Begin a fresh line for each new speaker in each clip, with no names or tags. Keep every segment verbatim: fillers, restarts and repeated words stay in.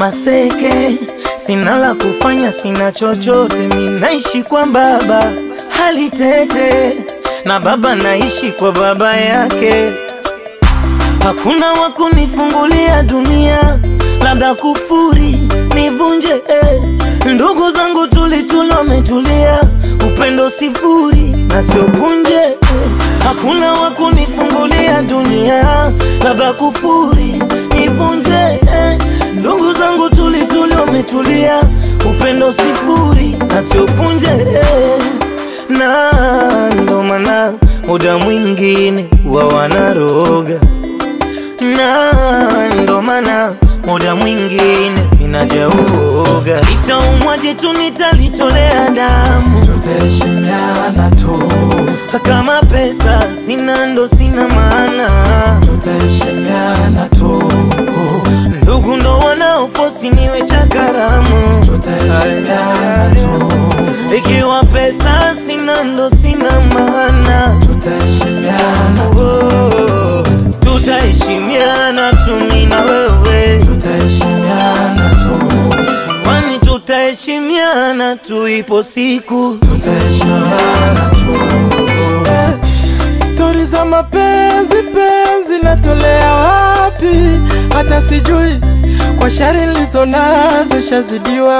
maseke, sina la kufanya, sina chochote, mimi naishi kwa baba hali tete, na baba naishi kwa baba yake. Hakuna wakunifungulia dunia, labda kufuri nivunje eh. Ndugu zangu tulitulo wametulia, upendo sifuri na sio punje eh. Hakuna wakunifungulia dunia, labda kufuri nivunje eh. Ndugu zangu tulitulo wametulia, upendo sifuri na sio punje eh. Na ndo maana muda mwingine wa wanaroga, na ndo maana muda mwingine minajauoga. Itaumwa jitu nitalitolea damu,
tutaheshimiana tu.
Kama pesa sina ndo sina maana,
tutaheshimiana tu.
Ndugu ndo wanaofosi niwe chakaramu,
tutaheshimiana tu.
Ikiwa pesa sina ndo sina maana,
tutaheshimiana
oh, tutaheshimiana tu mimi na wewe,
tutaheshimiana tu.
kwani tutaheshimiana tu, ipo siku
tutaheshimiana tu. Stories za mapenzi penzi natolea wapi, hata sijui, kwa shari nilizo nazo shazidiwa,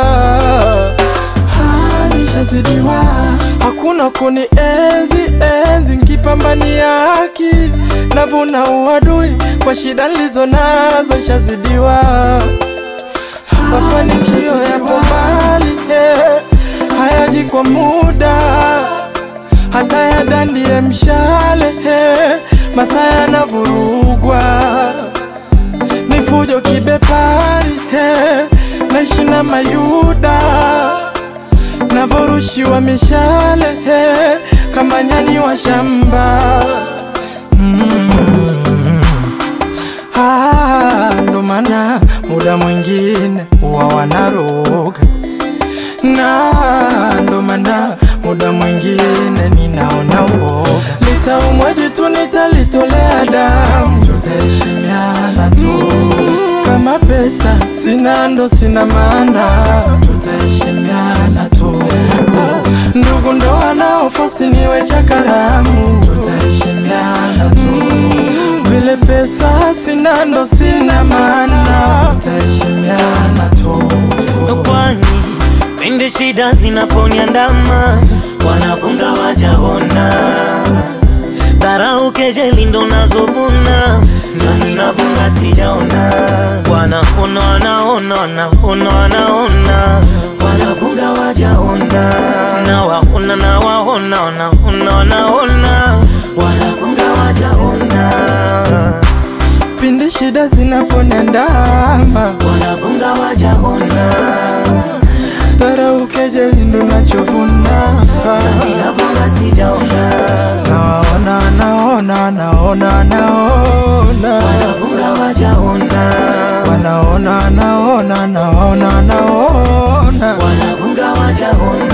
hali shazidiwa. Hakuna kuni enzi enzi nkipambania haki, navuna uadui, kwa shida nilizo nazo shazidiwa. Mafanikio yapo mbali eh, hayaji kwa muda, hata ya dandie mshale eh, masaa yanavurugwa. Nifujo kibepari eh, naishi na mayuda, navorushiwa mishale eh, kama nyani wa shamba. mm. Ah, ndo maana muda mwingine huwa wanaroga, na ndo maana muda mwingine ninaona uoga. Litaumwa jitu nitalitolea damu, tutaheshimiana tu. Kama pesa sina ndo sina maana, tutaheshimiana tu. Ndugu ndo wanaofosi niwe chakaramu, tutaheshimiana tu. Vile pesa sina ndo sina maana, tutaheshimiana tu.
kwani pindi shida zinaponiandama, wanafunga wajaona, dharau kejeli ndo nazovuna, na ninafunga sijaona. Wanaona wanaona wanaona wanaona, wanafunga wajaona, na waona na waona wanaona wanaona, wanafunga wajaona.
Pindi shida zinaponiandama,
wanafunga wajaona,
dharau kejeli ndo nachovuna,
na ninafunga sijaona.
naona naona naona naona,
wanafunga wajaona,
wanaona naona naona naona,
wanafunga wajaona.